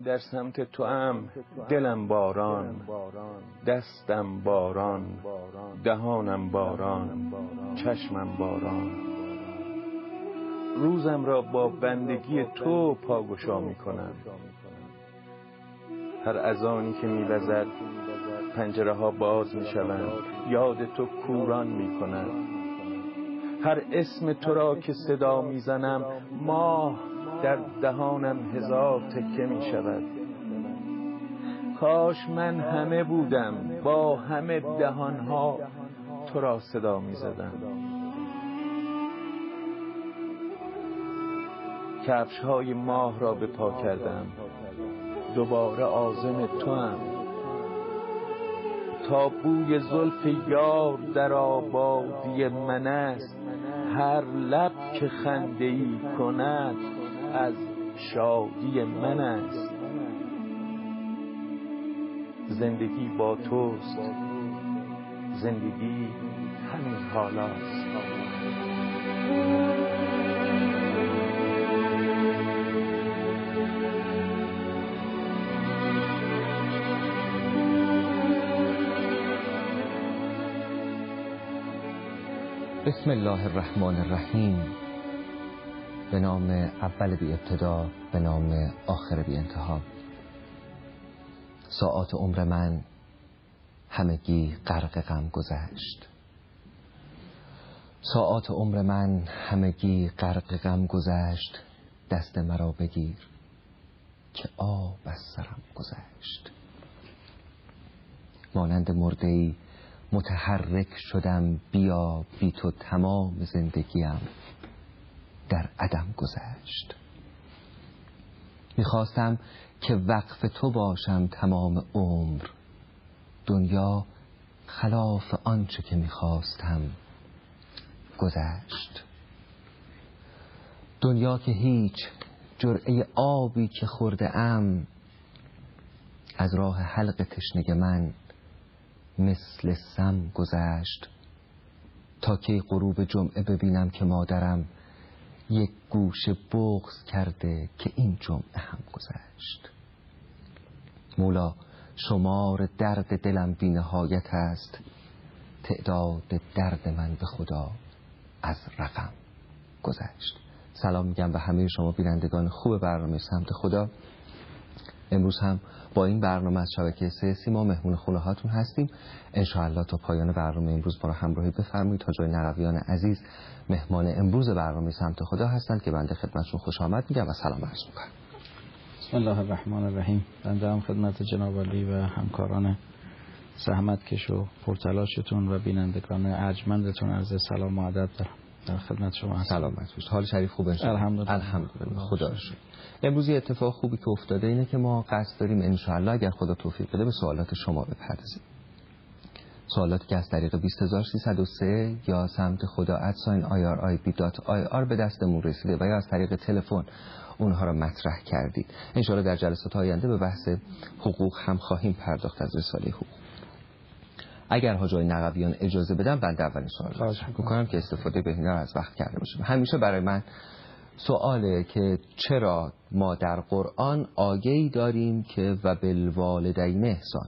در سمت توام دلم باران، دستم باران، دهانم باران، چشمم باران. روزم را با بندگی تو پاگشا می کنم. هر اذانی که می وزد پنجره ها باز می شوند، یاد تو کوران می کند. هر اسم تو را که صدا می زنم، ماه در دهانم هزار تکه می شود. کاش من همه بودم، با همه دهانها تو را صدا می زدم. کفش های ماه را به پا کردم، دوباره عازم توام. تا بوی زلف یار در آبادی من است، هر لب که خنده‌ای کند از شادی من است. زندگی با توست، زندگی همین حالاست. بسم الله الرحمن الرحیم. به نام اول بی ابتدا، به نام آخر بی انتها. ساعات عمر من همگی غرق غم گذشت. ساعات عمر من همگی غرق غم گذشت. دست مرا بگیر که آب از سرم گذشت. مانند مرده‌ای متحرک شدم، بیا بی تو تمام زندگیم در عدم گذشت. میخواستم که وقف تو باشم تمام عمر، دنیا خلاف آنچه که میخواستم گذشت. دنیا که هیچ جرعه آبی که خورده ام، از راه حلق تشنه من مثل سم گذشت. تا که غروب جمعه ببینم که مادرم یک گوشه بغض کرده که این جمعه هم گذشت. مولا شمار درد دلم بی نهایت است، تعداد درد من به خدا از رقم گذشت. سلام میگم به همه شما بینندگان خوب برنامه سمت خدا. امروز هم با این برنامه از شبکه سه سیما مهمون خونه هاتون هستیم. انشاءالله تا پایان برنامه امروز ما را همراهی بفرمایید. تا جای نقویان عزیز مهمان امروز برنامه سمت خدا هستند که بنده خدمتشون خوش آمد میگم و سلام عرض میکنم. بسم الله الرحمن الرحیم. بنده هم خدمت جناب عالی و همکاران زحمتکش و پرتلاشتون و بینندگان ارجمندتون عرض سلام و ادب در خدمت شما هستم. سلامت باشید. حال شریف خوبه ان شاء الله؟ الحمدلله. خدا رو شکر. امروز یه اتفاق خوبی که افتاده اینه که ما قصد داریم ان شاء الله اگر خدا توفیق بده به سوالات شما بپردازیم. سوالاتی که از طریق 20303 یا سمت خدا @irib.ir به دستمون رسیده و یا از طریق تلفن اونها را مطرح کردید. ان شاء الله در جلسات آینده به بحث حقوق هم خواهیم پرداخت از رساله حقوق. اگر حاجای نقویان اجازه بدن بنده اولین سوال رو می‌کنم که استفاده بهینه از وقت کرده باشیم. همیشه برای من سواله که چرا ما در قرآن آیه‌ای داریم که و بالوالدین احسان،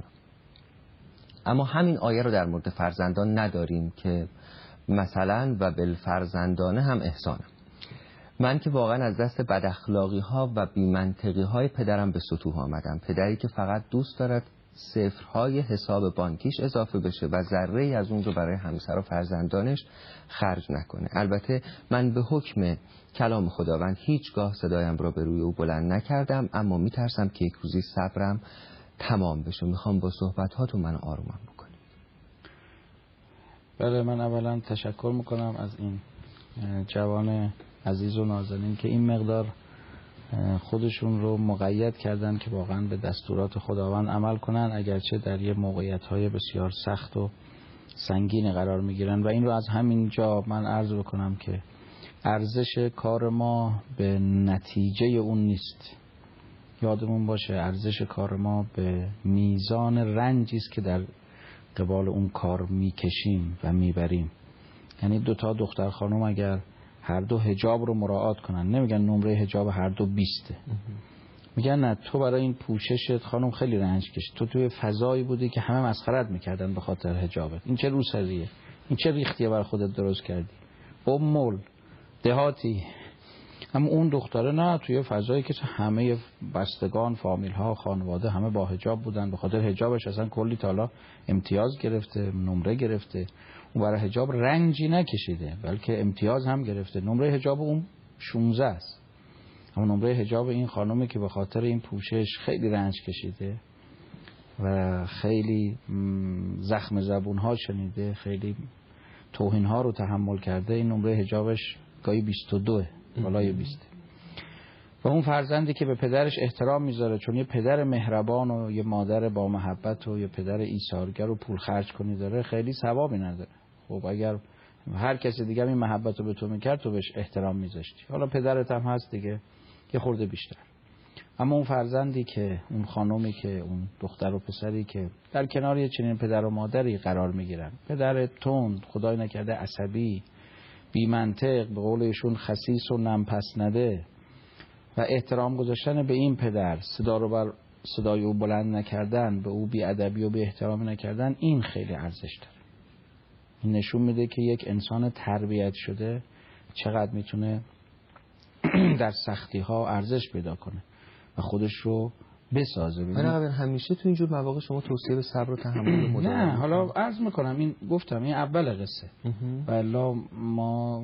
اما همین آیه رو در مورد فرزندان نداریم که مثلا و بالفرزندانه هم احسانه. من که واقعا از دست بداخلاقی ها و بی‌منطقی های پدرم به سطوح آمدم. پدری که فقط دوست دارد صفرهای حساب بانکیش اضافه بشه و ذره‌ای از اون رو برای همسر و فرزندانش خرج نکنه. البته من به حکم کلام خداوند هیچگاه صدایم را به روی او بلند نکردم، اما میترسم که یک روزی صبرم تمام بشه. میخوام با صحبتاتون منو آرومم بکنی. بله، من اولا تشکر میکنم از این جوان عزیز و نازنین که این مقدار خودشون رو مقید کردن که واقعا به دستورات خداوند عمل کنن، اگرچه در یه موقعیت‌های بسیار سخت و سنگین قرار میگیرن. و این رو از همین جا من عرض بکنم که ارزش کار ما به نتیجه اون نیست. یادمون باشه ارزش کار ما به میزان رنجی است که در قبال اون کار میکشیم و میبریم. یعنی 2 دختر خانم اگر هر دو حجاب رو مراعات کنن، نمیگن نمره حجاب هر دو 20، میگن نه تو برای این پوششت خانم خیلی رنج کشید، تو توی فضایی بودی که همه مسخرت میکردن به خاطر حجابت، این چه روسریه، این چه ریختیه برای خودت درست کردی، مول دهاتی. اما اون دختره نه، توی فضایی که همه بستگان، فامیل ها، خانواده همه با حجاب بودن، به خاطر حجابش اصلا کلی تالا امتیاز گرفته، نمره گرفته. اون برای حجاب رنجی نکشیده بلکه امتیاز هم گرفته. نمره حجاب اون 16 است، اما نمره حجاب این خانومی که به خاطر این پوشش خیلی رنج کشیده و خیلی زخم زبون ها شنیده، خیلی توهین ها رو تحمل کرده، این نمره حجابش گاهی 22 بالای 20. و اون فرزندی که به پدرش احترام میذاره چون یه پدر مهربان و یه مادر با محبت و یه پدر ایثارگر و پول خرج کنی داره، خیلی ثوابی نداره. خب اگر هر کسی دیگه این محبت رو به تو میکرد تو بهش احترام میذاشتی، حالا پدرت هم هست دیگه یه خورده بیشتر. اما اون فرزندی که، اون خانومی که، اون دختر و پسری که در کنار یه چنین پدر و مادری قرار میگیرن، پدر تند، خدای نکرده عصبی، بی منطق، به قول ایشون خسیس و نمپس نده، و احترام گذاشتن به این پدر، صدا رو بر صدای او بلند نکردن، به او بی ادبی و بی احترامی نکردن، این خیلی ارزش داره. این نشون میده که یک انسان تربیت شده چقدر میتونه در سختی ها ارزش پیدا کنه و خودش رو بسازه. من همیشه تو اینجور مواقع شما توصیه به صبر و تحمل مداوم؟ نه، حالا عرض میکنم، این گفتم این اول قصه. والا ما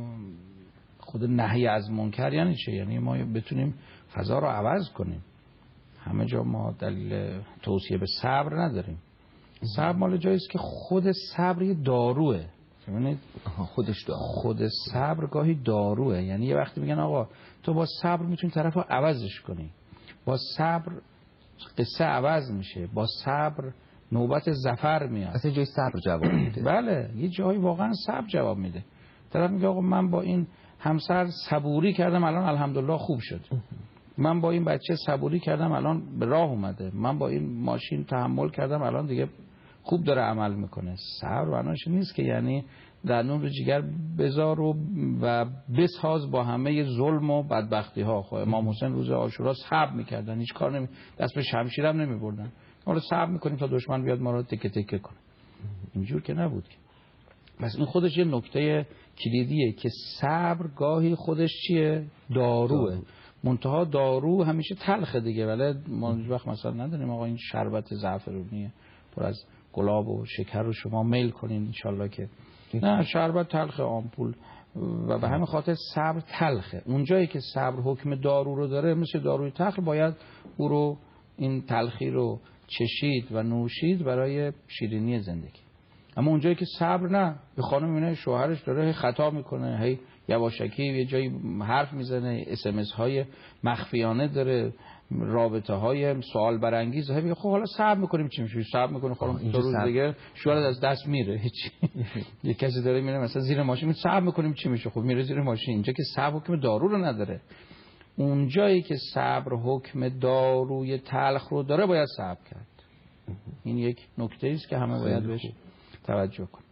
خود نهی از منکر یعنی چه؟ یعنی ما بتونیم فضا رو عوض کنیم. همه جا ما دلیل توصیه به صبر نداریم. صبر مال جاییست که خود صبر یه داروه. ببینید خودش داره. خود صبر گاهی داروه. یعنی یه وقتی میگن آقا تو با صبر میتونی طرفو عوضش کنی، با صبر قصه عوض میشه، با صبر نوبت ظفر میاد. اصلا جای صبر جواب میده. بله، یه جایی واقعا صبر جواب میده. طرف میگه آقا من با این همسر صبوری کردم الان الحمدلله خوب شد، من با این بچه صبوری کردم الان به راه اومده، من با این ماشین تحمل کردم الان دیگه خوب داره عمل میکنه. صبر معناش نیست که یعنی دندون رو جگر بذار و بساز با همه ظلم و بدبختی ها. خب امام حسین روز عاشورا صبر میکردن، هیچ کار دست به شمشیر هم نمیبردن. ما رو صبر میکنیم تا دشمن بیاد ما رو تکه تکه کنه. اینجور که نبود که. بس این خودش یه نکته کلیدیه که صبر گاهی خودش چیه؟ داروه. منتها دارو همیشه تلخه دیگه، ولی ما هیچ وقت مثلا نداریم آقا این شربت زعفرونیه پر از گلاب و شکر رو شما میل کنین انشالله که نه، شربت تلخه، آمپول. و به همین خاطر صبر تلخه. اونجایی که صبر حکم دارو رو داره، مثل داروی تلخ، باید او رو، این تلخی رو چشید و نوشید برای شیرینی زندگی. اما اونجایی که صبر نه، یه خانم میبینه شوهرش داره خطا میکنه، هی یواشکی یه جایی حرف میزنه، SMS های مخفیانه داره، رابطه های سوال برانگیز، میگه خب حالا صبر میکنیم چی میشه؟ صبر میکنه خانم 2 روز دیگه شوهرت از دست میره، هیچ. یه کسی داره میره مثلا زیر ماشین، صبر میکنیم چی میشه؟ خب میره زیر ماشین. اینجا که صبر حکم دارو رو نداره. اونجایی که صبر حکم داروی تلخ رو داره باید صبر کرد. این یک نکته است که همه باید بهش توجه کن.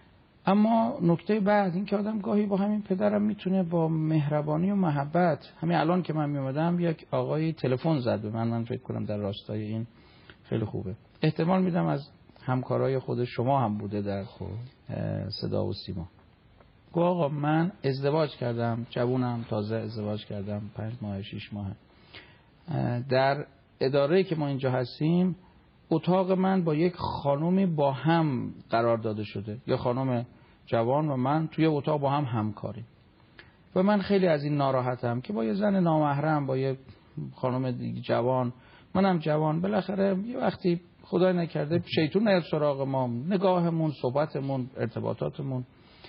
اما نکته بعد این که آدم گاهی با همین پدرم میتونه با مهربانی و محبت، همین الان که من میومدم یک آقای تلفن زد به من فکر کنم در راستای این خیلی خوبه، احتمال میدم از همکارای خود شما هم بوده در صدا و سیما. گفت آقا من ازدواج کردم، جوونم، تازه ازدواج کردم، 5 ماه 6 ماه. در اداره‌ای که ما اینجا هستیم اتاق من با یک خانومی با هم قرار داده شده، یه خانم جوان و من توی اتاق با هم همکاری. و من خیلی از این ناراحتم که با یه زن نامحرم، با یه خانم جوان، منم جوان، بالاخره یه وقتی خدای نکرده شیطون نیاد سراغ ما، نگاهمون، صحبتمون، ارتباطاتمون،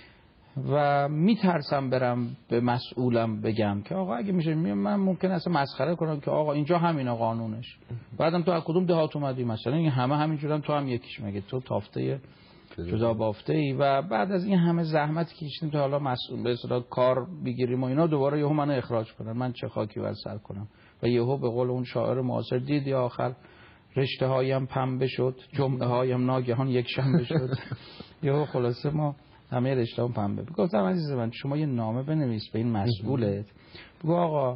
و میترسم برم به مسئولم بگم که آقا اگه میشه من ممکن است مسخره کنم که آقا اینجا همینا قانونش، بعدم تو از کدوم دهات اومدی؟ مثلا این همه همینجورن، تو هم یکیش، مگه تو تافته جدا بافته ای؟ و بعد از این همه زحمتی که کشیدیم تا حالا مسئول به اصطلاح کار بگیریم و اینا، دوباره یهو منو اخراج کنن، من چه خاکی بر سر کنم؟ و یهو به قول اون شاعر معاصر دیدی آخر رشته هایم پنبه شد، جمعه هایم ناگهان یک شنبه شد. یهو خلاصه ما همه رشته هم پنبه. گفتم عزیز من شما یه نامه بنویس به این مسئولت، بگو آقا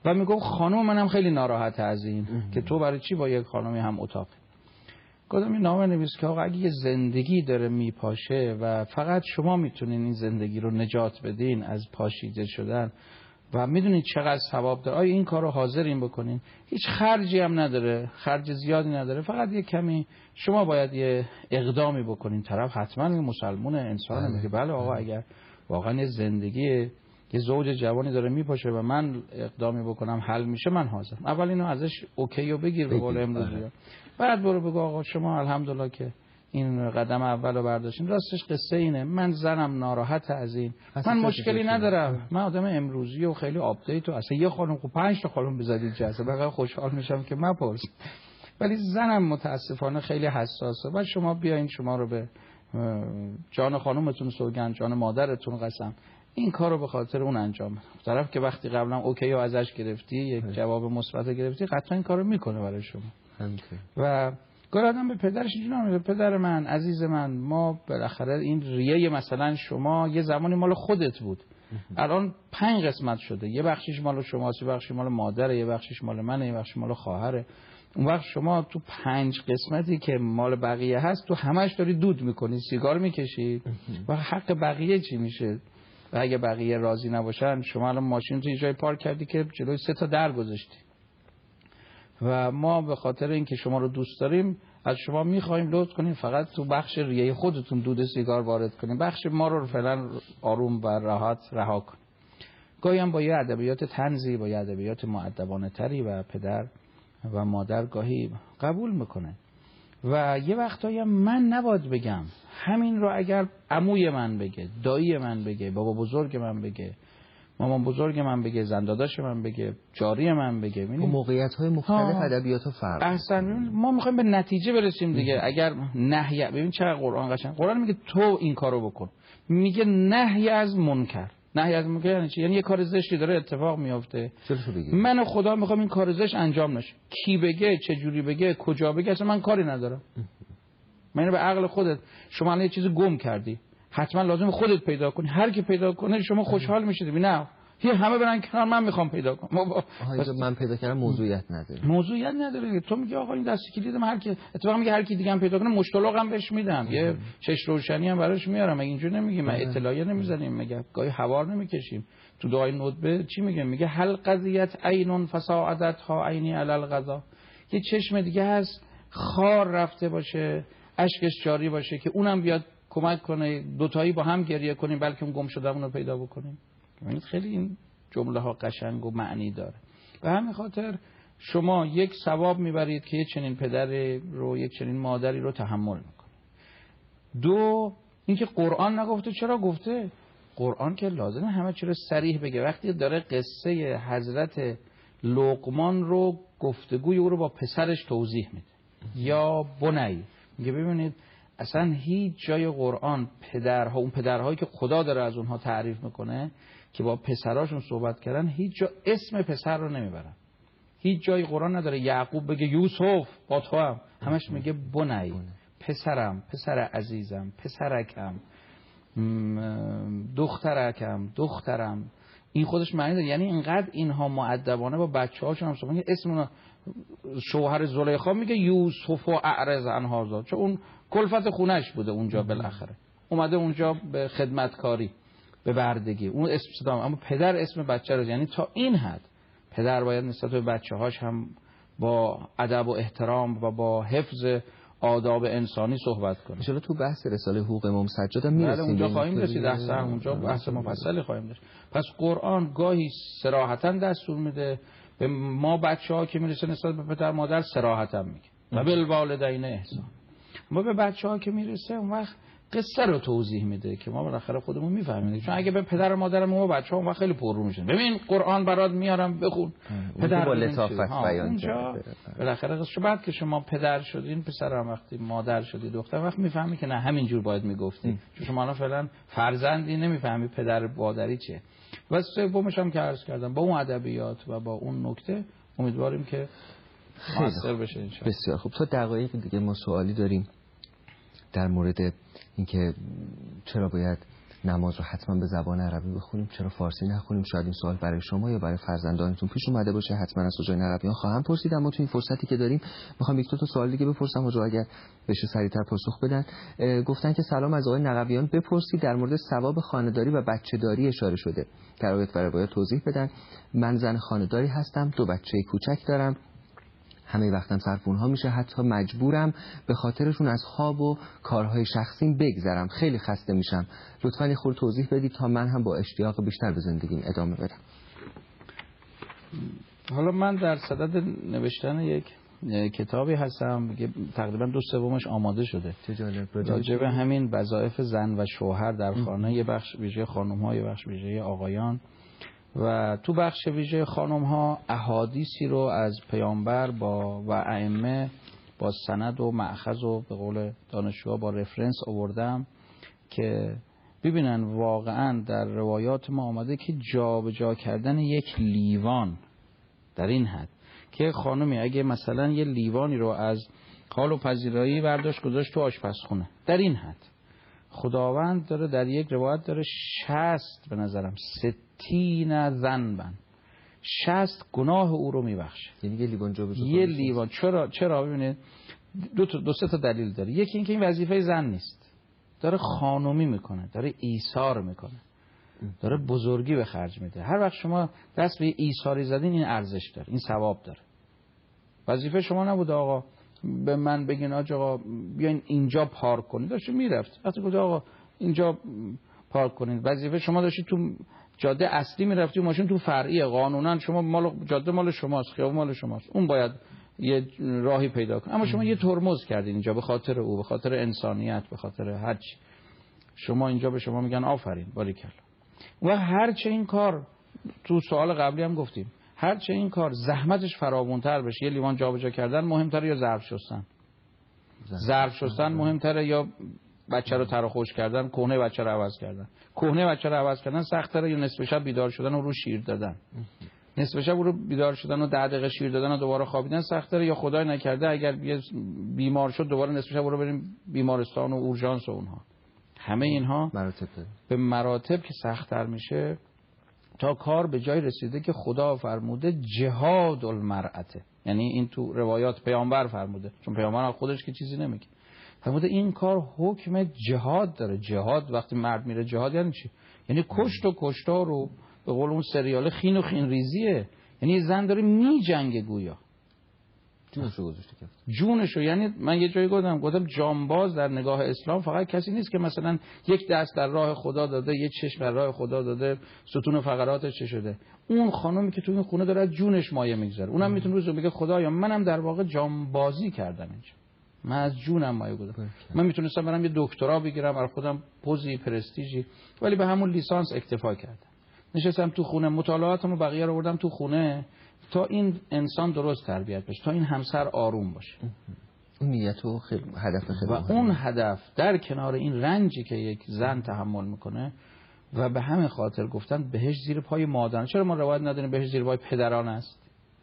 و میگفت خانم منم خیلی ناراحته از این که تو برای چی با یک خانمی هم اتاقی. گفتم این نامه نویس که آقا اگه یه زندگی داره میپاشه و فقط شما میتونین این زندگی رو نجات بدین از پاشیده شدن و میدونید چقدر ثواب داره، آیا این کارو حاضرین بکنین؟ هیچ خرجی هم نداره، خرج زیادی نداره، فقط یه کمی شما باید یه اقدامی بکنین. طرف حتما مسلمون انسانه، میگه بله آقا اگر واقعا یه زندگی یه زوج جوانی داره میپاشه و من اقدامی بکنم حل میشه، من حاضرم. اول اینو ازش اوکی و بگیر به قول امروزی، بعد برو بگو آقا شما الحمدلله که این قدم اولو برداشتین. راستش قصه اینه، من زنم ناراحت از این، من مشکلی ندارم، من آدم امروزی و خیلی آپدیت و اصلا یه خانم کو 5 تا خانم بزنید جلسه بقیه خوشحال میشم که مپرس، ولی زنم متاسفانه خیلی حساسه و شما بیاین شما رو به جان خانومتون سوگند، جان مادرتون قسم، این کارو به خاطر اون انجام بده. طرف که وقتی قبلا اوکی رو ازش گرفتی، یک جواب مثبت گرفتی، قطعا این کارو میکنه برای شما. و گاهی آدم به پدرش اینجوری میگه پدر من، عزیز من، ما بالاخره این ریه مثلا شما یه زمانی مال خودت بود، الان 5 قسمت شده، یه بخشش مال شماست، یه بخشش مال مادره، یه بخشش مال منه، یه بخشش مال خواهره. اون وقت شما تو 5 قسمتی که مال بقیه هست تو همش داری دود میکنی، سیگار میکشی و حق بقیه چی میشه؟ و اگه بقیه راضی نباشن، شما الان ماشین تو یه جای پارک کردی که جلوی 3 تا در گذاشتی و ما به خاطر اینکه شما رو دوست داریم از شما میخوایم لطف کنیم فقط تو بخش ریه خودتون دود سیگار وارد کنیم، بخش ما رو فعلا آروم و راحت رها کنیم. گاهی هم با یه ادبیات طنزی، با یه ادبیات مؤدبانه تری و پدر و مادر گاهی قبول میکنه و یه وقتایی هم من نباید بگم، همین رو اگر عموی من بگه، دایی من بگه، بابا بزرگ من بگه، مامان بزرگ من بگه، زنداداش من بگه، جاری من بگه، با موقعیت‌های مختلف ادبیات‌ها فرق. احسن ما میخوایم به نتیجه برسیم دیگه. اگر نهی، ببین چقدر قرآن قشنگ، قرآن میگه تو این کارو بکن، میگه نهی از منکر. نهی از منکر یعنی چی؟ یعنی یه کار زشتی داره اتفاق میفته، من و خدا میخوام این کار زشت انجام نشه، کی بگه، چه جوری بگه، کجا بگه، اصلا من کاری ندارم. من به عقل خودت، شما الان یه چیزی گم کردی، حتما لازم خودت پیدا کنی، هر کی پیدا کنه شما خوشحال میشید. نه یه همه برن کنار، من میخوام پیدا کنم. من پیدا کردم موضوعیت نداره. موضوعیت نداره. تو میگی آقا این دستی کلید هر کی، اتفاقا میگه هر کی دیگه هم پیدا کنه مشتلق هم بهش میدم، یه چش روشنی هم براش میارم. مگه اینجوری نمیگی؟ من اطلاعیه نمیزنیم، مگه گاهی حوار نمیکشیم؟ تو دعای ندبه چی میگه؟ میگه هل قضیت عین فساعدتها عینی علی القضا. یه چشم دیگه هست خار رفته باشه، اشکش جاری باشه، که اونم بیاد کمک کنه، دوتایی با هم گریه کنیم بلکه اون گم شدهمون رو پیدا بکنیم. ببینید خیلی این جمله ها قشنگ و معنی داره. به همین خاطر شما یک ثواب میبرید که یک چنین پدری رو، یک چنین مادری رو تحمل میکنه. 2 اینکه قرآن نگفته، چرا گفته؟ قرآن که لازمه همه چی رو صریح بگه. وقتی داره قصه حضرت لقمان رو، گفتگوی او رو با پسرش توضیح میده، یا بنی، میگه ببینید اصلا هیچ جای قرآن پدرها، اون پدرهایی که خدا داره از اونها تعریف میکنه که با پسراشون صحبت کردن، هیچ جا اسم پسر رو نمیبرن. هیچ جای قرآن نداره یعقوب بگه یوسف با تو هم، همش میگه بنی، پسرم، پسر عزیزم، پسرکم، دخترکم، دخترم. این خودش معنی داره. یعنی اینقدر اینها مؤدبانه با بچه‌هاشون هم صحبت. اسم شوهر زلیخا میگه یوسف و اعرض عن هذا، چون اون کلفت خونش بوده اونجا، بالاخره اومده اونجا به خدمتکاری، به بردگی، اون اسم صدا. اما پدر اسم بچه رو، یعنی تا این حد پدر باید نسبت به بچه‌هاش هم با ادب و احترام و با حفظ آداب انسانی صحبت کنه. ان تو بحث رساله حقوق امام سجاد هم میرسیم، اونجا خواهیم رسید، اصلا اونجا بحث مفصلی خواهیم داشت. پس قرآن گاهی صراحتاً دستور میده به ما بچه‌ها که میرسه نسبت به پدر مادر صراحتاً میگه و بالوالدین احسان. ما به بچه‌ها که میرسه اون وقت قصه رو توضیح میده که ما بالاخره خودمون میفهمیم. چون اگه به پدر و مادرمون و بچه‌ها اون وقت خیلی پررو میشن، ببین قرآن برات میارم بخون، پدر با لطافت بیان کرده. بالاخره بعد که شما پدر شدین، پسرم وقتی مادر شدی، دختر وقت میفهمی که نه همینجور باید میگفتی، چون شما الان فعلا فرزندی نمیفهمی پدر مادری چیه. و سومش هم که عرض کردم با اون ادبیات و با اون نکته امیدواریم که موثر بشه ان شاء الله. بسیار خوب. تا دقایق دیگه ما سوالی داریم در مورد اینکه چرا باید نماز رو حتما به زبان عربی بخونیم، چرا فارسی نخونیم؟ شاید این سوال برای شما یا برای فرزندانتون پیش اومده باشه، حتما از حجاج عربیان خواهم پرسید. اما تو این فرصتی که داریم میخوام یک دو تا سوال دیگه بپرسم حجا اگر بشه سریعتر پاسخ بدن. گفتن که سلام، از آقای نقویان بپرسید در مورد ثواب خانه‌داری و بچه‌داری اشاره شده، در آیات و روایات توضیح بدن. من زن خانه‌داری هستم، 2 بچه کوچک دارم، همه وقتم صرف اونها میشه، حتی مجبورم به خاطرشون از خواب و کارهای شخصیم بگذرم، خیلی خسته میشم. لطفاً یه خورده توضیح بدید تا من هم با اشتیاق بیشتر به زندگیم ادامه بدم. حالا من در صدد نوشتن یک کتابی هستم که تقریبا 2/3 آماده شده راجع به همین وظایف زن و شوهر در خانه، یه بخش ویژه خانم‌ها، یه بخش ویژه آقایان، و تو بخش ویژه خانم‌ها احادیثی رو از پیامبر و ائمه با سند و مأخذ و به قول دانشجوها با رفرنس آوردم که ببینن واقعا در روایات ما آمده که جابجا کردن یک لیوان در این حد که خانمی اگه مثلا یه لیوانی رو از حال و پذیرایی برداشت گذاشت تو آشپزخونه، در این حد خداوند داره در یک روایت داره 60 به نظرم 60 ذنبن 60 گناه او رو میبخشه. یعنی یه لیوان جابجا، یه لیوان. چرا ببینید دو سه تا دلیل داره. یکی این که این وظیفه زن نیست، داره خانومی میکنه، داره ایثار میکنه، داره بزرگی به خرج میده. هر وقت شما دست به ایثاری زدین این ارزش داره، این ثواب داره. وظیفه شما نبوده آقا به من بگین آقا بیاین اینجا پارک کنید، داشت میرفت. وقتی گفت آقا اینجا پارک کنید، وظیفه شما داشتید تو جاده اصلی میرفتی، ماشین تو فرعی، قانونا شما مال جاده مال شماست، خیابون مال شماست، اون باید یه راهی پیدا کنه. اما شما یه ترمز کردین اینجا به خاطر او، به خاطر انسانیت، به خاطر هر چی. شما اینجا به شما میگن آفرین، باریکلا. و هر چه این کار تو سوال قبلی هم گفتیم، هر چه این کار زحمتش فراوان‌تر بشه، یه لیوان جابجا کردن مهم‌تره یا ظرف شستن؟ ظرف شستن مهم‌تره یا بچه رو تر و خوش کردن، کهنه بچه رو عوض کردن؟ کهنه بچه رو عوض کردن سخت‌تره یا نصف شب بیدار شدن و رو شیر دادن؟ نصف شب رو بیدار شدن و 10 دقیقه شیر دادن و دوباره خوابیدن سخت‌تره یا خدای نکرده اگر بیمار شد دوباره نصف شب رو بریم بیمارستان و اورژانس و اونها؟ همه اینها به مراتب که سخت‌تر میشه تا کار به جای رسیده که خدا فرموده جهاد المرأته، یعنی این تو روایات پیامبر فرموده، چون پیامبر خودش که چیزی نمیگه، فرموده این کار حکم جهاد داره. جهاد وقتی مرد میره جهاد یعنی چی؟ یعنی کشت و کشتار رو به قول اون سریال خین و خین ریزیه، یعنی زن داره میجنگه گویا جونشو گذاشته کرد. جونشو. یعنی من یه جایی گفتم جانباز در نگاه اسلام فقط کسی نیست که مثلا یک دست در راه خدا داده، یک چشم در راه خدا داده، ستون فقراتش چه شده. اون خانمی که تو این خونه داره جونش مایه میگذاره، اونم میتونه روزو بگه خدایا منم در واقع جانبازی کردم اینجا، من از جونم مایه گذاشتم. من میتونستم برم یه دکترا بگیرم برای خودم، پوزی، پرستیژی، ولی به همون لیسانس اکتفا کردم. نشستم تو خونه، مطالعاتمو بقیه رو بردم تو خونه تا این انسان درست تربیت بشه، تا این همسر آروم باشه. اون نیت و هدف خیلی و اون هدف در کنار این رنجی که یک زن تحمل میکنه و به همین خاطر گفتن بهش زیر پای مادران. چرا ما روایت نداریم بهش زیر پای پدران است؟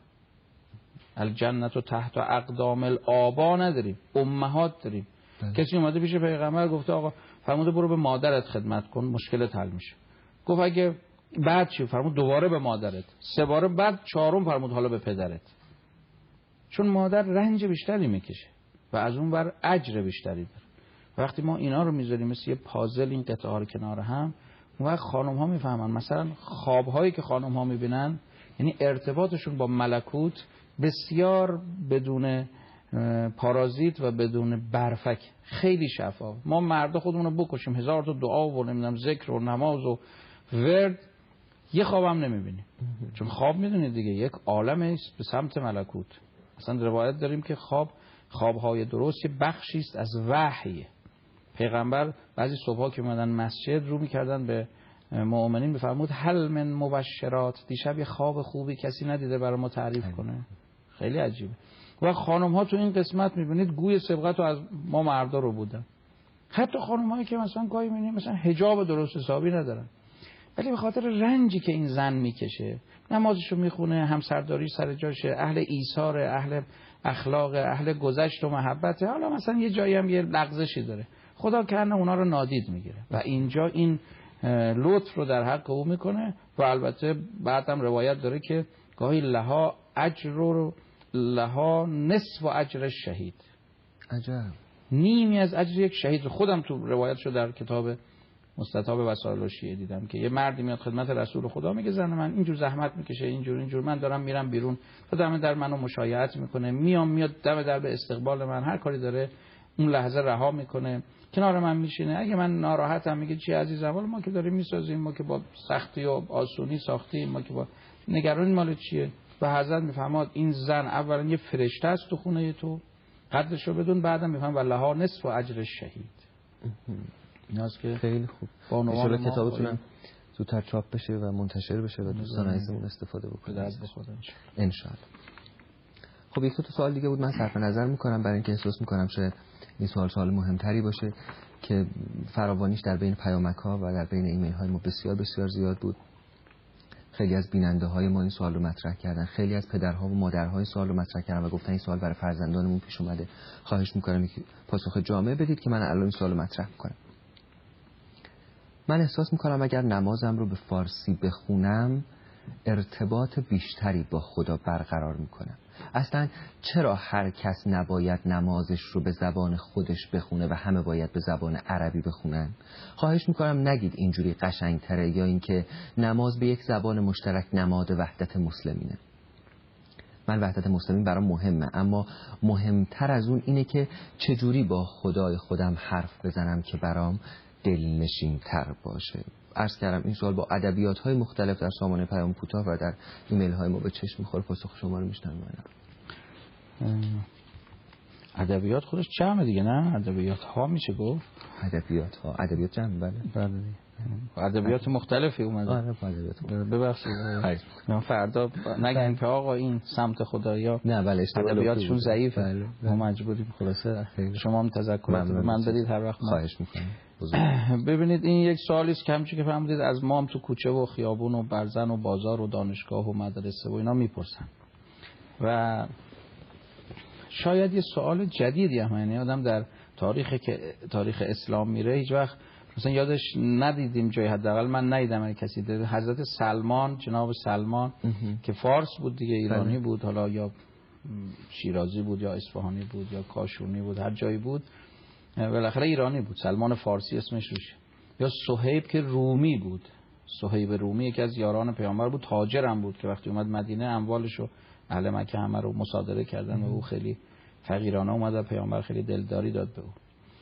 الجنت و تحت اقدام الآبا نداریم، امهات داریم. کسی اومده پیش پیغمبر گفته آقا فرموده برو به مادرت خدمت کن مشکلت حل میشه. گفت اگه بعد چی؟ فرمود دوباره به مادرت، 3 بار بعد 4م فرمود حالا به پدرت. چون مادر رنج بیشتری میکشه و از اون بر اجر بیشتری داره. وقتی ما اینا رو میذاریم مثل یه پازل این قطعه ها رو کنار هم، اون وقت خانم ها میفهمن مثلا خواب هایی که خانم ها میبینن یعنی ارتباطشون با ملکوت بسیار بدون پارازیت و بدون برفک، خیلی شفاف. ما مردا خودمون رو بکشیم 1000 تا دعا و نمیدونم ذکر و نماز و ورد، یه خوابم نمیبینیم. چون خواب میدونید دیگه یک عالمه است به سمت ملکوت. اصلا روایت داریم که خوابهای درست یه بخشی است از وحی. پیغمبر بعضی صبحا که اومدن مسجد رو میکردن به مؤمنین بفرمود هل من مبشرات، دیشب یه خواب خوبی کسی ندیده برای ما تعریف کنه؟ خیلی عجیبه. و خانم ها تو این قسمت میبینید گوی سبقت رو از ما مردا رو بودن. حتی خانم هایی که مثلا گاهی میبینید مثلا حجاب درست حسابی ندارن، ولی به خاطر رنجی که این زن میکشه نمازشو میخونه، همسرداری سر جاشه، اهل ایثار، اهل اخلاق، اهل گذشت و محبت، حالا مثلا یه جایی هم یه لغزشی داره، خدا کنه اونا رو نادید میگیره. و اینجا این لطف رو در حق او میکنه و البته بعدم روایت داره که گاهی لها نصف اجر شهید. عجب. نیمی از اجر یک شهید. خودم تو روایت شو در کتاب مستطاب وسائل شیعه دیدم که یه مردی میاد خدمت رسول خدا میگه زن من اینجور زحمت میکشه، اینجور من دارم میرم بیرون، تا دم در منو مشایعت میکنه، میاد دم در به استقبال من، هر کاری داره اون لحظه رها میکنه، کنار من میشینه، اگه من ناراحتم میگه چی عزیزم، ولی ما که داریم میسازیم، ما که با سختی و آسونی ساختیم، ما که با نگرانی مال چیه. و حضرت میفهماد این زن اولا یه فرشته است تو خونه تو، قدرش رو بدون، بعدم میفهم والله نصف اجر شهید. ایناست که خیلی خوب. ان کتابتونم زودتر چاپ بشه و منتشر بشه و دوستان عزیزمون استفاده بکنن. ان شاء الله. خب یک دو سوال دیگه بود من صرف نظر میکنم برای اینکه احساس میکنم شاید این سوال مهمتری باشه که فراوانیش در بین پیامک‌ها و در بین ایمیل‌های ما بسیار بسیار زیاد بود. خیلی از بیننده‌های ما این سوال رو مطرح کردن، خیلی از پدرها و مادرها این سوال رو مطرح کردن و گفتن این سوال برای فرزندانمون پیش اومده، خواهش می‌کنم که پاسخ جامع بدید که من الان این سوال رو مطرح می‌کنم. من احساس می‌کنم اگر نمازم رو به فارسی بخونم ارتباط بیشتری با خدا برقرار می‌کنم. اصلا چرا هر کس نباید نمازش رو به زبان خودش بخونه و همه باید به زبان عربی بخونن؟ خواهش میکنم نگید اینجوری قشنگتره یا اینکه نماز به یک زبان مشترک نماد وحدت مسلمینه. من وحدت مسلمین برام مهمه، اما مهمتر از اون اینه که چجوری با خدای خودم حرف بزنم که برام دلنشین تر باشه. عرض کردم این سوال با ادبیات‌های مختلف در سامانه پیام کوتاه و در ایمیل‌های ما به چشم می‌خوره. پاسخ شما رو میشنوم. ادبیات خودش جمع دیگه، نه ادبیات‌ها میشه گفت. ادبیات‌ها، ادبیات جمع، بله. ادبیات مختلفی اومده. آره ادبیات. ببخشید. من فردا نگن که آقا این سمت خدایا نه بله ادبیاتشون ضعیفه. ما مجبوریم خلاصه شما هم تذکرات من بدید هر وقت. خواهش می‌کنم. ببینید این یک سوالی است که همچون که فهمیدید از ما هم تو کوچه و خیابون و برزن و بازار و دانشگاه و مدرسه و اینا میپرسن و شاید یه سوال جدیدی هم، یعنی آدم در تاریخ اسلام میره هیچ وقت مثلا یادش ندیدیم جای، حداقل من ندیدم اگه کسی دیده، حضرت سلمان، جناب سلمان که فارس بود دیگه، ایرانی بود، حالا یا شیرازی بود یا اصفهانی بود یا کاشونی بود، هر جایی بود بالاخره ایرانی بود. سلمان فارسی اسمش روشه. یا صهیب که رومی بود، صهیب رومی یکی از یاران پیامبر بود، تاجرم بود که وقتی اومد مدینه اموالشو اهل مکه همه رو مصادره کردن و او خیلی فقیرانه اومد و پیامبر خیلی دلداری داد به او.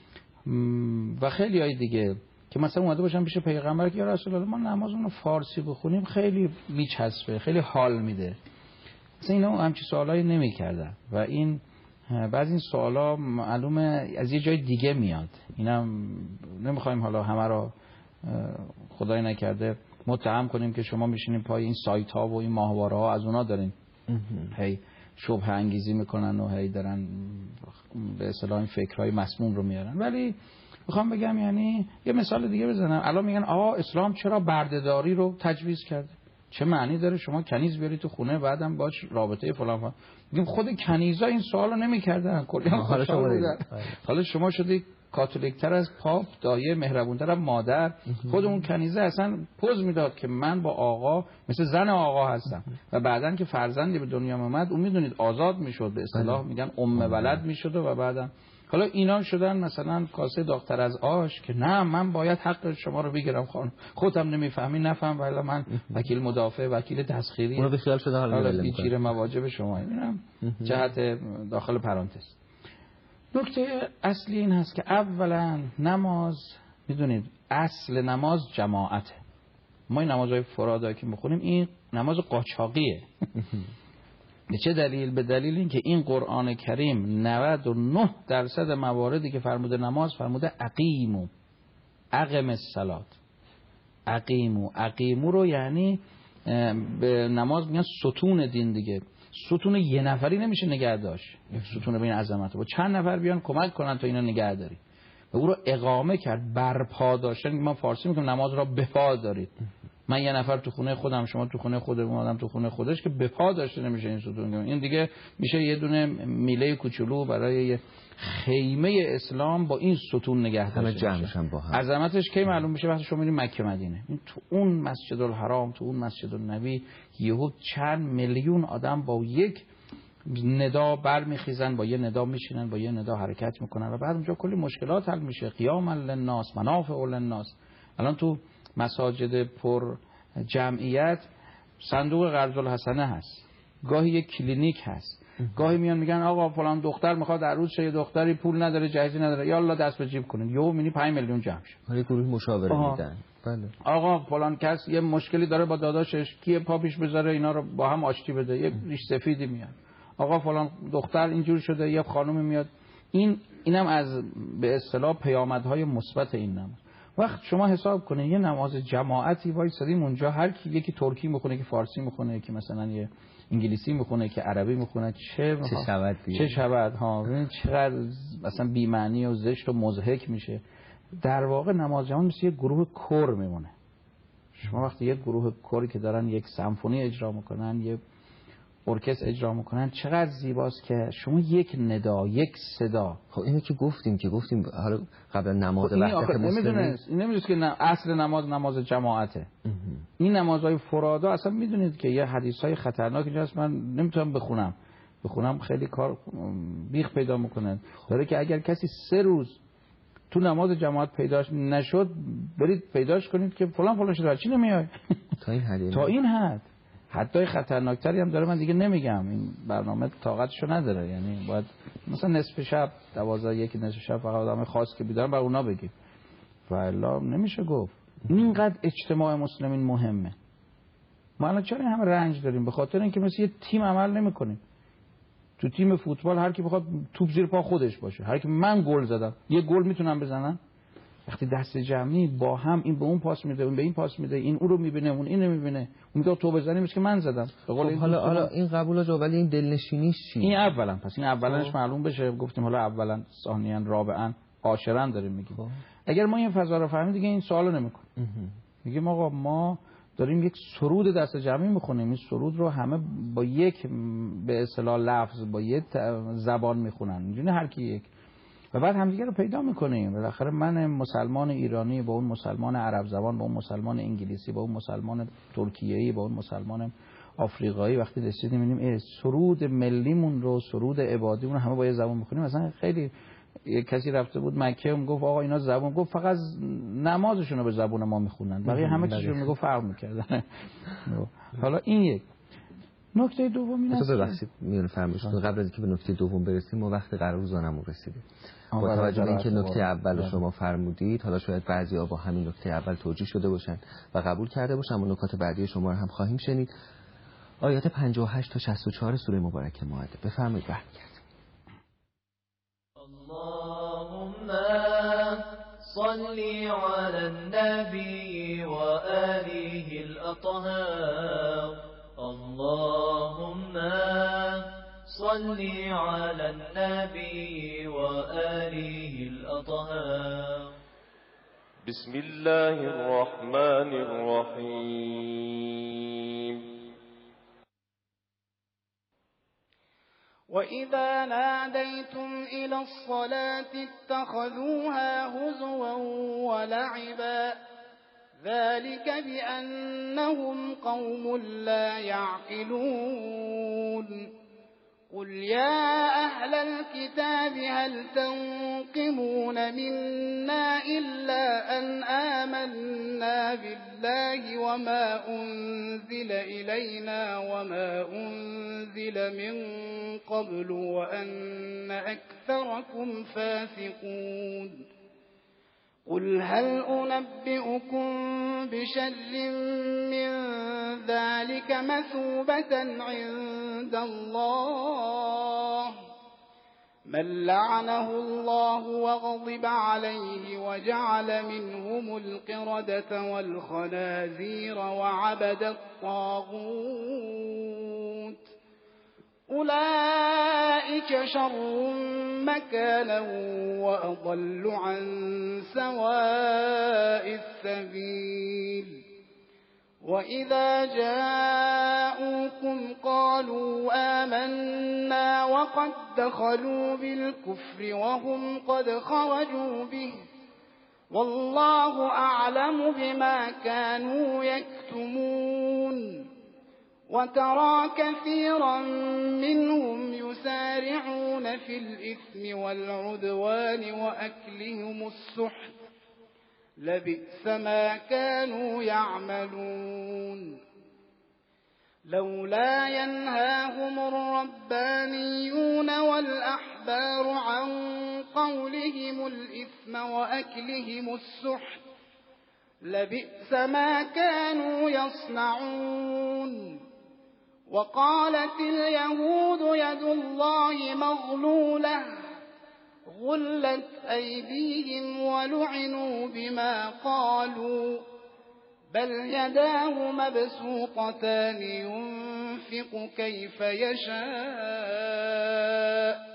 و خیلی های دیگه که مثلا اومده باشن پیش پیغمبر که یا رسول الله ما نمازمون رو فارسی بخونیم خیلی میچسبه، خیلی حال میده. مثلا اینا همچین سوالایی نمی‌کردن و این بعضی این سوالا معلومه از یه جای دیگه میاد. اینم نمیخوایم حالا همه رو خدای نکرده متهم کنیم که شما میشینین پای این سایت ها و این ماهواره ها از اونا دارین هی شبهه انگیزی میکنن و هی دارن به اصطلاح این فکرهای مسموم رو میارن. ولی میخوام بگم یعنی یه مثال دیگه بزنم. الان میگن اسلام چرا بردهداری رو تجویز کرده؟ چه معنی داره شما کنیز بیاری تو خونه بعدم باش رابطه فلان؟ میگیم خود کنیزا این سوالو نمیکردن، کلا حالا شما شدی کاتولیک‌تر از پاپ، دایه مهربون‌تر از مادر. خود اون کنیزه اصلا پوز میداد که من با آقا مثل زن آقا هستم و بعدن که فرزندی به دنیا اومد اون میدونید آزاد میشد، به اصطلاح میگن ولد میشد و بعدن حالا اینا شدن مثلا کاسه داغ‌تر از آش که نه من باید حق شما رو بگیرم خانم، خودم نمیفهمی نفهم، ولی من وکیل مدافع، وکیل تسخیری، اونو به خیال شده حالا بیچاره مواجب شما. اینم جهت داخل پرانتز. نکته اصلی این هست که اولا نماز، میدونید اصل نماز جماعته. ما این نمازهای فرادایی که میخونیم این نماز قاچاقیه. به چه دلیل؟ به دلیل اینکه این قرآن کریم 99% مواردی که فرموده نماز فرموده اقم الصلات. اقیمو رو یعنی به نماز میگن ستون دین دیگه. ستون یه نفری نمیشه نگه داشت، یک ستون بین عظمت با چند نفر بیان کمک کنن تا اینا نگه داری و او رو اقامه کرد، برپا داشتن. ما فارسی میگیم نماز را بپا دارید، من یه نفر تو خونه خودم، شما تو خونه خودمون، آدم تو خونه خودش، که به پا داشته نمیشه این ستون. این دیگه میشه یه دونه میله کوچولو برای خیمه اسلام با این ستون نگه داشته میشه. عظمتش کی معلوم میشه؟ وقتی شما میرید مکه مدینه، این تو اون مسجد الحرام، تو اون مسجد النبی، یهو چند میلیون آدم با یک ندا برمیخیزن، با یه ندا میشینن، با یه ندا حرکت میکنن و بعد اونجا کلی مشکلات حل میشه. قیام للناس، منافع للناس. الان تو مساجد پر جمعیت صندوق قرض الحسنه هست، گاهی یک کلینیک هست، گاهی میان میگن آقا فلان دختر میخواد عروس شه، دختری پول نداره، جهیزی نداره، یالا دست به جیب کنین، یهو میبینی 5 میلیون جمع شد. یه گروه مشاوره میدن. بله. آقا فلان کس یه مشکلی داره با داداشش، کیه پا پیش بذاره اینا رو با هم آشتی بده، یه ریش سفیدی میاد. آقا فلان دختر اینجور شده، یه خانومی میاد. اینم از به اصطلاح پیامدهای مثبت این نماز. وقت شما حساب کنید یه نماز جماعتی وایسادیم اونجا، هر کی یکی ترکی میخونه، که فارسی میخونه، یکی مثلا یه انگلیسی میخونه، که عربی میخونه، چه شود ها، چقدر مثلا بی معنی و زشت و مضحک میشه. در واقع نماز جماعت مثل یه گروه کور میمونه. شما وقتی یه گروه کوری که دارن یک سمفونی اجرا میکنن، یه ارکستر اجرا میکنن، چقدر زیباست که شما یک ندا، یک صدا. خب اینو که گفتیم حالا قبل نماز وحدت مسلمین نمیدونید که اصل نماز جماعته. این نمازهای فرادا اصلا میدونید که یه حدیثهای خطرناک اینجا هست، من نمیتونم بخونم خیلی کار بیخ پیدا میکنه. داره که اگر کسی 3 روز تو نماز جماعت پیداش نشد، برید پیداش کنید که فلان شده، چی نمیای. تا این حد. حتی خطرناکتری هم داره، من دیگه نمیگم، این برنامه طاقتشو نداره. یعنی باید مثلا نصف شب 12 نصف شب فقط آدم خاص که بیدارن برای اونا بگیم، والا نمیشه گفت. اینقدر اجتماع مسلمین مهمه. ما الان چرا همه رنج داریم؟ به خاطر اینکه مثل یه تیم عمل نمیکنیم. تو تیم فوتبال هر کی بخواد توپ زیر پا خودش باشه، هر کی من گل زدم، یه گل میتونم بزنم. وقتی دست جمعی با هم، این به اون پاس میده، اون به این پاس میده، این اون رو میبینه، اون اینو میبینه، اون میگه تو بزنی، میگه که من زدم. خب حالا این قبولا جو، ولی این دلنشینیش چی؟ این اولا، پس این اولنش معلوم بشه. گفتیم حالا اولا، ثانیا، رابعا، عاشرا داریم میگیم. اگر ما این فضا رو فهمیم دیگه این سوالو نمیکنیم. میگیم آقا ما داریم یک سرود دست جمعی میخونیم، این سرود رو همه با یک به اصطلاح لفظ، با یک زبان میخونن، اینجوری هر کی یک، و بعد همدیگه رو پیدا میکنیم. بالاخره من مسلمان ایرانی با اون مسلمان عرب زبان، با اون مسلمان انگلیسی، با اون مسلمان ترکیه‌ای، با اون مسلمان آفریقایی، وقتی رسیدیم می‌بینیم سرود ملیمون رو، سرود عبادیمون رو همه با یه زبان میخونیم. مثلا خیلی کسی رفته بود مکه، میگفت آقا اینا زبان، گفت فقط نمازشون رو به زبان ما میخونن، بقیه همه چیزو میگفت فرق میکردن. حالا این یک نکته دوم این است. ببخشید میون فرمایشتون قبل از اینکه به نکته دوم برسیم، ما وقت قرار روزانمون رسیدیم. با توجه به اینکه نکته اول شما فرمودید، حالا شاید بعضی‌ها با همین نکته اول توجیه شده باشن و قبول کرده باشن، اما نکات بعدی شما رو هم خواهیم شنید. آیات 58 تا 64 سوره مبارکه مائده، بفرمایید. برمیگردیم. اللهم صل على النبي وآله الأطهار. اللهم صل على النبي وآله الأطهار. بسم الله الرحمن الرحيم. وإذا ناديتم إلى الصلاة اتخذوها هزوا ولعبا ذلك بأنهم قوم لا يعقلون. قل يا أهل الكتاب هل تنقمون منا إلا أن آمنا بالله وما أنزل إلينا وما أنزل من قبل وأن أكثركم فاسقون. قل هل أنبئكم بشر من ذلك مثوبة عند الله من لعنه الله وغضب عليه وجعل منهم القردة والخنازير وعبد الطاغوت أولئك شر مكانا وأضل عن سواء السبيل. وَإِذَا جَاءُوكُمْ قَالُوا آمَنَّا وَقَدْ دَخَلُوا بِالْكُفْرِ وَهُمْ قَدْ خَرَجُوا بِهِ وَاللَّهُ أَعْلَمُ بِمَا كَانُوا يَكْتُمُونَ وَتَرَى كَثِيرًا مِّنْهُمْ يُسَارِعُونَ فِي الْإِثْمِ وَالْعُدْوَانِ وَأَكْلِهِمُ السُّحْتَ لبئس ما كانوا يعملون لولا ينهاهم الربانيون والأحبار عن قولهم الإثم وأكلهم السحت لبئس ما كانوا يصنعون وقالت اليهود يد الله مغلولة غلت أيديهم ولعنوا بما قالوا بل يداه مبسوطتان ينفق كيف يشاء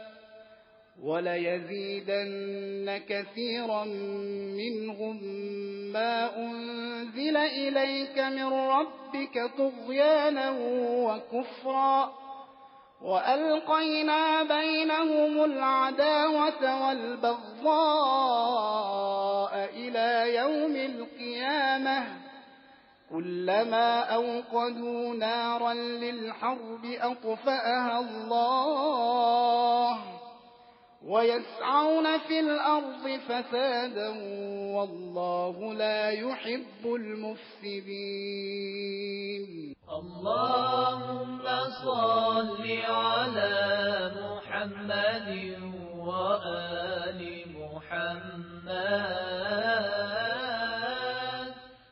وليزيدن كثيرا منهم ما أنزل إليك من ربك طغيانا وكفرا وألقينا بينهم العداوة والبغضاء إلى يوم القيامة كلما أوقدوا نارا للحرب أطفأها الله ويسعون في الأرض فسادا والله لا يحب المفسدين اللهم صل على محمد وآل محمد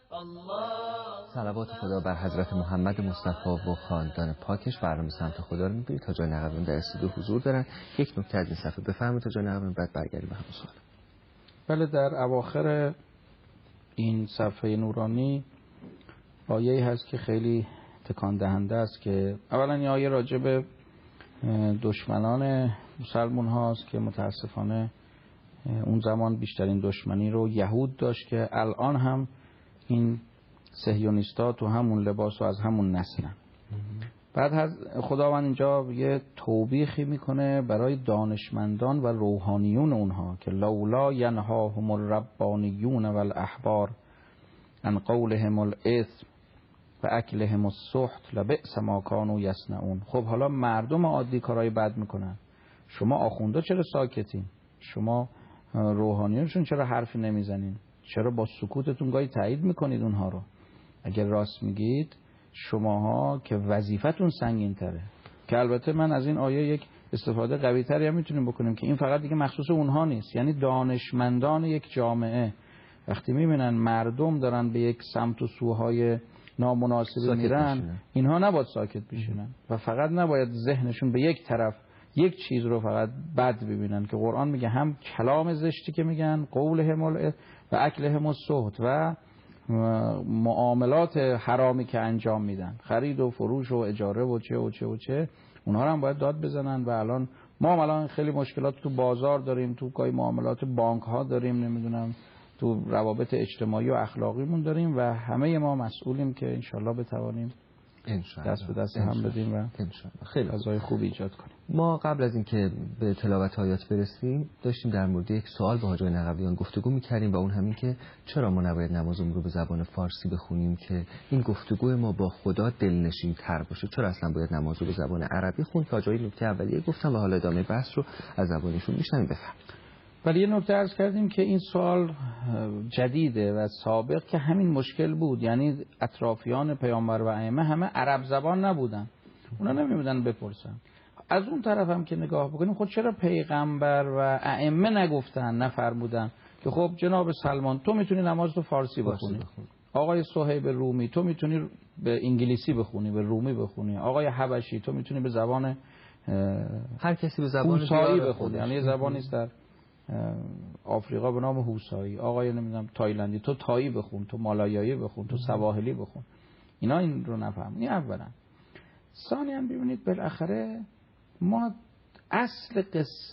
صلوات خدا بر حضرت محمد مصطفی و خاندان پاکش. برنامه سمت خدا رو می‌بینید. تا جای نقبین در استودیو حضور دارن. یک نکته از این صفحه بفرمایید تا جای نقبین، بعد برگردیم به همون سوال. بله، در اواخر این صفحه نورانی آیه‌ای هست که خیلی تکان دهنده است که اولا این آیه راجع به دشمنان مسلمان هاست که متاسفانه اون زمان بیشترین دشمنی رو یهود داشت که الان هم این صهیونیستا تو همون لباس و از همون نسلن. بعد خداوند اینجا یه توبیخی میکنه برای دانشمندان و روحانیون اونها که لولا ینهاهم الربانیون والاحبار عن قولهم الاثم و اکلهم السحت لبئس ما کانوا یصنعون. خب حالا مردم عادی کارهای بد میکنن، شما آخوندا چرا ساکتین؟ شما روحانیونشون چرا حرفی نمیزنین؟ چرا با سکوتتون گاهی تایید میکنید اونها رو؟ اگر راست میگید شماها که وظیفتون سنگین تره. که البته من از این آیه یک استفاده قوی تری هم میتونیم بکنیم که این فقط دیگه مخصوص اونها نیست، یعنی دانشمندان یک جامعه وقتی میبینن مردم دارن به یک سمت و سوهای نامناسبی میرن، اینها نباید ساکت بشینن و فقط نباید ذهنشون به یک طرف یک چیز رو فقط بد ببینن که قرآن میگه هم کلام زشتی که میگن قولهم و اکلهم السحت و معاملات حرامی که انجام میدن، خرید و فروش و اجاره و چه و چه و چه، اونها رو هم باید داد بزنن. و الان ما الان خیلی مشکلات تو بازار داریم، تو گاهی معاملات بانک ها داریم، نمیدونم تو روابط اجتماعی و اخلاقیمون داریم و همه ما مسئولیم که انشالله بتوانیم دست به دست هم بدیم و خیلی فضای خوب ایجاد کنیم. ما قبل از اینکه به تلاوت آیات برسیم داشتیم در مورد یک سوال با حاجی نقویان گفتگو می‌کردیم و اون همین که چرا ما نباید نمازمون رو به زبان فارسی بخونیم که این گفتگو ما با خدا دلنشین‌تر باشه؟ چرا اصلا باید نماز رو به زبان عربی خوند؟ تا جایی نکته اولیه گفتم و حالا ادامه بحث رو از زبانشون میشنویم. بفرمایید. ولی یه نکته عرض کردیم که این سوال جدیده و سابق که همین مشکل بود، یعنی اطرافیان پیامبر و ائمه همه عرب زبان نبودن، اونا نمی‌بودن بپرسن. از اون طرف هم که نگاه بکنیم خود چرا پیغمبر و ائمه نگفتن، نفرمودن که خب جناب سلمان تو میتونی نماز تو فارسی بخونی، آقای صهیب رومی تو میتونی به انگلیسی بخونی، به رومی بخونی، آقای حبشی تو میتونی به زبان هر کسی به زبان هوسایی بخونی، یعنی یه زبانی است در آفریقا به نام هوسایی، آقای نمیدونم تایلندی تو تایی بخون، تو مالایایی بخون، تو سواحلی بخون. اینا این رو نفهمونی. اولا ثانیاً ببینید بالاخره ما اصل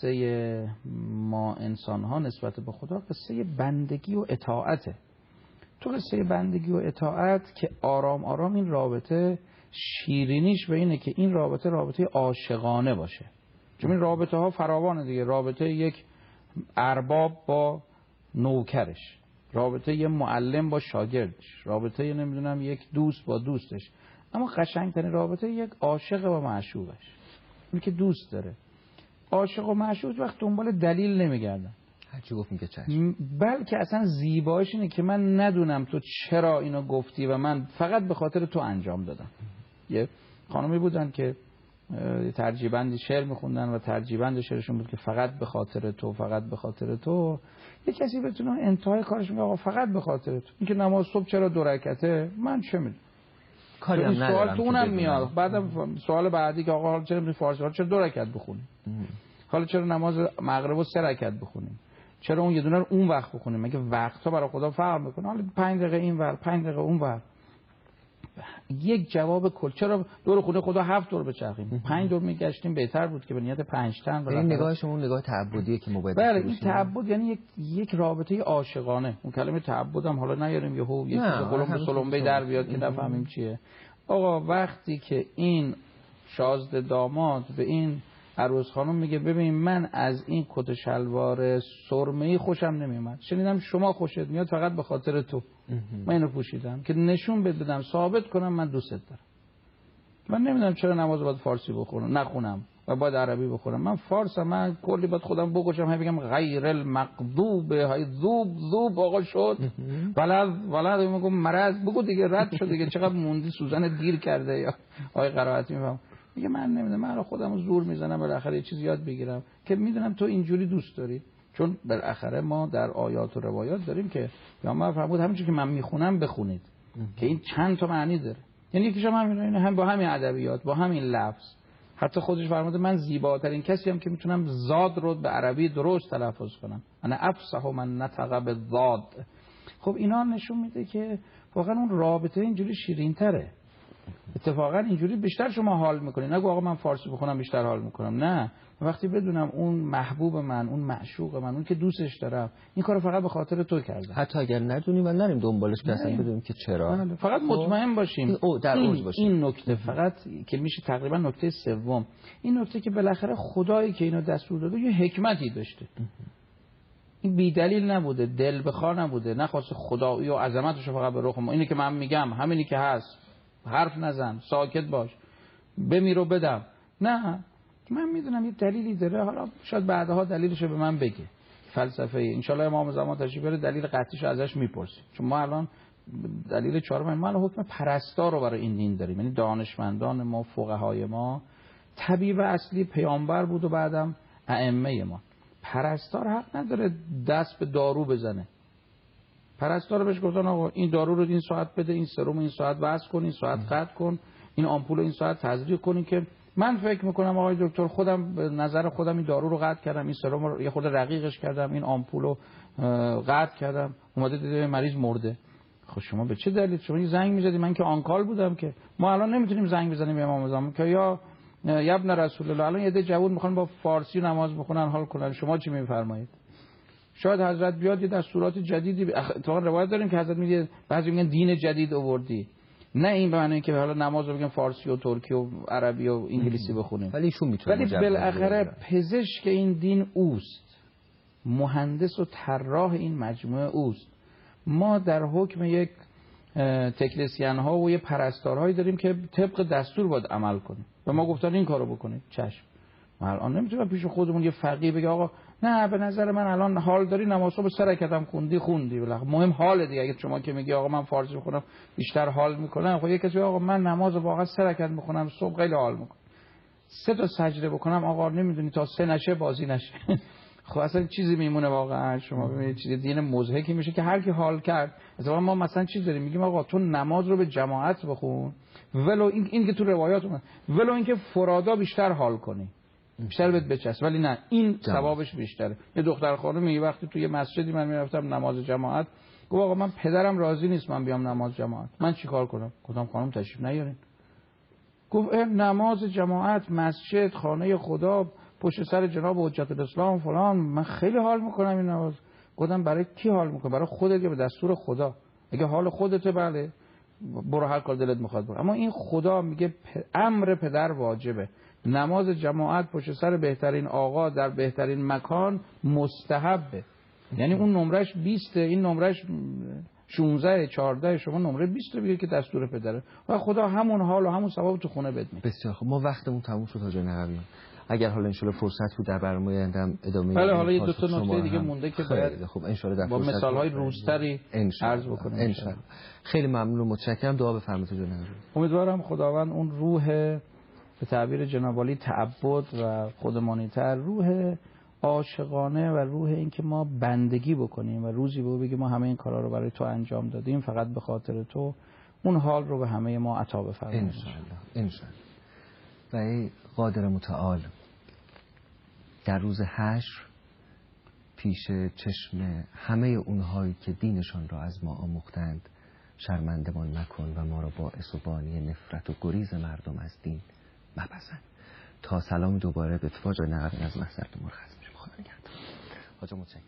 قصه ما انسان ها نسبت به خدا قصه بندگی و اطاعته. تو قصه بندگی و اطاعت که آرام آرام این رابطه شیرینیش به اینه که این رابطه عاشقانه باشه. چون این رابطه ها فراوانه دیگه، رابطه یک ارباب با نوکرش، رابطه یه معلم با شاگردش، رابطه نمیدونم یک دوست با دوستش، اما قشنگترین رابطه یک عاشق با معشوقش، اون که دوست داره. عاشق و معشوق وقت دنبال دلیل نمیگردن، هرچی گفت میگه چشم، بلکه اصلا زیبایش اینه که من ندونم تو چرا اینو گفتی و من فقط به خاطر تو انجام دادم. یه خانمی بودن که ترجیبندی شعر میخوندن و ترجیبند شعرشون بود که فقط به خاطر تو، فقط به خاطر تو. یه کسی بتونه انتهای کارش میگه آقا فقط به خاطر تو، اینکه نماز صبح چرا 2 رکعته، من چه میدونم، کاری هم ندارم. سوال تو اونم میاد. بعدم سوال بعدی که آقا چرا فارسی ها چرا 2 رکعت بخونیم، حالا چرا نماز مغرب رو 3 رکعت بخونیم، چرا اون یه دونه رو اون وقت بخونیم، مگه وقت‌ها برای خدا فرق میکنه؟ حالا 5 دقیقه این ور 5 دقیقه اون ور. یک جواب کل، چرا دور خونه خدا 7 دور بچرخیم، 5 دور میگشتیم بهتر بود که به نیت 5 تن. این نگاه شما نگاه تعبدیه که ما باید. بله این تعبد یعنی یک رابطه عاشقانه. اون کلمه تعبد هم حالا نیاریم یهو یک چیز قلم سلمبه در بیاد که نفهمیم چیه. آقا وقتی که این شازده داماد به این عروس خانم میگه ببین من از این کت شلوار سرمه‌ای خوشم نمیومد، شنیدم شما خوشت میاد فقط به خاطر تو من اینو پوشیدم که نشون بدم ثابت کنم من دوست دارم. من نمیدونم چرا نماز باید فارسی بخونم نخونم و باید عربی بخونم. من فارسم، من کلی باید خودم بکشم بگم غیر المغضوب های ذوب آقا شد ولد میگم مرض بگو دیگه رد شد دیگه، چقدر موندی سوزن دیر کرده یا آقای قرائتی میفهم میگه من نمیدونم، من خودمو زور میزنم بالاخره یه چیز یاد بگیرم که میدونم تو اینجوری دوست داری. چون بالاخره ما در آیات و روایات داریم که پیامبر فرمود همین چیزی که من میخونم بخونید، که این چند تا معنی داره. یعنی یکیش هم با همین ادبیات با همین لفظ، حتی خودش فرموده من زیباترین کسی هم که میتونم زاد رو به عربی درست تلفظ کنم، انا افصح من نطق بالضاد. خب اینا نشون میده که واقعا اون رابطه اینجوری شیرین‌تره. اتفاقا اینجوری بیشتر شما حال میکنید. نگو آقا من فارسی بخونم بیشتر حال میکنم، نه، وقتی بدونم اون محبوب من، اون معشوق من، اون که دوستش دارم این کارو فقط به خاطر تو کرده، حتی اگر ندونیم و نریم دنبالش که اصلا بدونیم که چرا، فقط مطمئن باشیم در اوج باشیم. این نکته فقط که میشه تقریبا نکته سوم، این نکته که بالاخره خدایی که اینو دستور داده یه حکمتی داشته. این بی دلیل نبوده، دل بخواه نبوده، نخواسته خدایی و عظمتش رو فقط به رخ ما، اینی که من میگم همینی که هست، حرف نزن، ساکت باش، بمیر و بدم. نه، من میدونم یه دلیلی داره، حالا شاید بعدها دلیلش رو به من بگه. فلسفه انشالله امام زمان تشریف بیاره دلیل قطعیش ازش میپرسیم. چون ما الان دلیل چهارم ما الان حکم پرستار رو برای این دین داریم، یعنی دانشمندان ما، فقهای ما. طبیب اصلی پیامبر بود و بعدم ائمه ما. پرستار حق نداره دست به دارو بزنه. پرستار بهش گفتن آقا این دارو رو این ساعت بده، این سرم این ساعت وصل کن، این ساعت قطع کن، این آمپول این ساعت تزریق کنین. که من فکر میکنم آقای دکتر خودم به نظر خودم این دارو رو قطع کردم، این سرم رو یه خود رقیقش کردم، این آمپول رو قطع کردم، اومده دیده مریض مرده. خب شما به چه دلیل؟ شما زنگ میزدی، من که آنکال بودم که ما الان نمیتونیم زنگ بزنیم به امام زمان که یا ابن رسول الله الان یه ده جوون میخوان با فارسی نماز بخونن حال کنن، شما چی میفرمایید؟ شاید حضرت بیاد یه دستورات جدیدی، اتفاقا روایت داریم که حضرت میگه بعضی میگن دین جدید آوردی، نه این به معنی اینکه حالا نماز رو بگن فارسی و ترکی و عربی و انگلیسی بخونیم، ولی ایشون میتونه، ولی بالاخره پزشک این دین اوست، مهندس و طراح این مجموعه اوست. ما در حکم یک تکنسین ها و یه پرستارهایی داریم که طبق دستور باید عمل کنیم و ما گفتن این کارو بکنید، چشم. ما الان نمیتونیم پیش خودمون یه فقیه بگه آقا نه به نظر من الان حال داری نماز صبح 3 رکعت هم خوندی بالاخره مهم حال دیگه. اگه شما که میگی آقا من فارسی بخونم بیشتر حال میکنم، خب یه کسی آقا من نماز واقعا 3 رکعت میخونم صبح خیلی حال میکنم، 3 تا سجده بکنم آقا نمیدونی تا 3 نشه بازی نشه. خب اصلا چیزی میمونه واقعا. شما ببینید چیز دین مضحکی میشه که هر کی حال کرد. مثلا ما مثلا چیز داریم میگیم آقا تو نماز رو به جماعت بخون، ولو این که تو روایات اومد، ولو اینکه فرادا بیشتر حال کنی، بیشتر بهت بچسب، ولی نه این ثوابش بیشتره. یه دختر خانم یه وقتی توی مسجدی من میرفتم نماز جماعت، گفت آقا من پدرم راضی نیست من بیام نماز جماعت، من چیکار کنم؟ گفتم خانم تشریف نیارین. گفت نماز جماعت، مسجد، خانه خدا، پشت سر جناب حجت الاسلام فلان، من خیلی حال میکنم این نماز. گفتم برای کی حال میکنم؟ برای خودت یا به دستور خدا؟ اگه حال خودته بله برو هر کار دلت میخواد برو، اما این خدا میگه امر پدر واجبه، نماز جماعت پشت سر بهترین آقا در بهترین مکان مستحبه. یعنی اون نمرش 20، این نمرش 16 14، شما نمره 20 رو بگید که دستور پدره و خدا همون حال و همون ثواب تو خونه بد میده. بسیار خوب، ما وقتمون تموم شد حاج نقویان. اگر حالا ان شاءالله فرصت بود در برنامه آینده ادامه بله حالا یه دو تا نکته دیگه مونده که باید خب ان شاءالله در با فرصت مثال‌های روزتری عرض بکنیم ان شاءالله. خیلی ممنون و متشکرم. دعا بفرمایید جناب. امیدوارم خداوند اون روح به تعبیر جناب عالی تعبد و خودمانی‌تر، روح عاشقانه و روح این که ما بندگی بکنیم و روزی به او بگیم ما همه این کارا رو برای تو انجام دادیم فقط به خاطر تو، اون حال رو به همه ما عطا بفرمایید ان شاءالله. ان شاءالله. و ای قادر متعال، در روز حشر پیش چشم همه اونهایی که دینشان را از ما آموختند شرمندمان مکن و ما را باعث و بانی نفرت و گریز مردم از دین مپسند. تا سلام دوباره به اتفاق جای نقبین از محضرتون مرخص میشم. خدا نگهدار. حاجا متشکرم.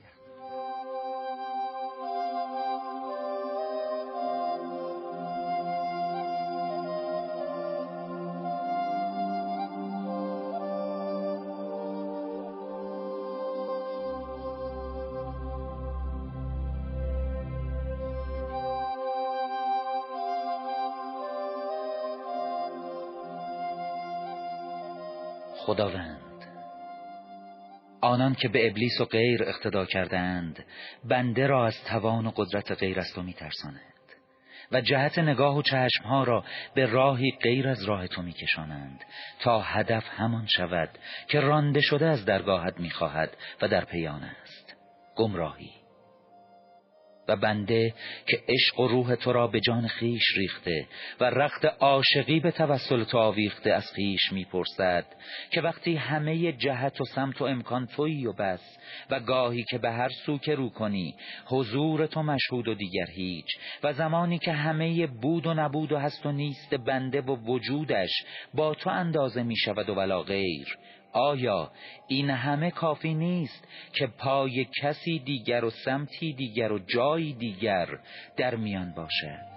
خداوند، آنان که به ابلیس و غیر اقتدا کردند بنده را از توان و قدرت غیر از تو می ترساند و جهت نگاه و چشمها را به راهی غیر از راه تو می کشانند تا هدف همان شود که رانده شده از درگاهت می خواهد و در پیان است گمراهی. و بنده که عشق و روح تو را به جان خیش ریخته و رخت عاشقی به توسل تو آویخته از خیش میپرسد که وقتی همه جهت و سمت و امکان تویی و بس و گاهی که به هر سو که رو کنی حضور تو مشهود و دیگر هیچ و زمانی که همه بود و نبود و هست و نیست بنده و وجودش با تو اندازه می شود و ولا غیر، آیا این همه کافی نیست که پای کسی دیگر و سمتی دیگر و جایی دیگر در میان باشد؟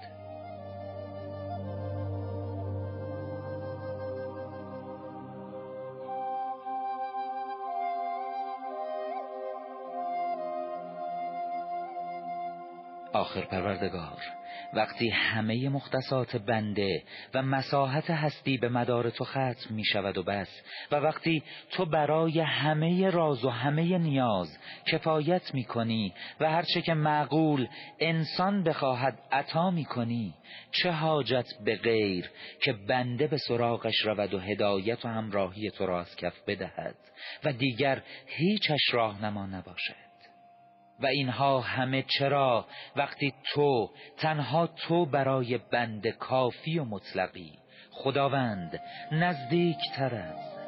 آخر پروردگار، وقتی همه مختصات بنده و مساحت هستی به مدار تو ختم می شود و بس، و وقتی تو برای همه راز و همه نیاز کفایت می کنی و هرچه که معقول انسان بخواهد عطا می کنی، چه حاجت به غیر که بنده به سراغش رود و هدایت و همراهی تو را از کف بدهد و دیگر هیچش راهنما نباشد؟ و اینها همه چرا وقتی تو، تنها تو برای بنده کافی و مطلقی، خداوند نزدیک تر از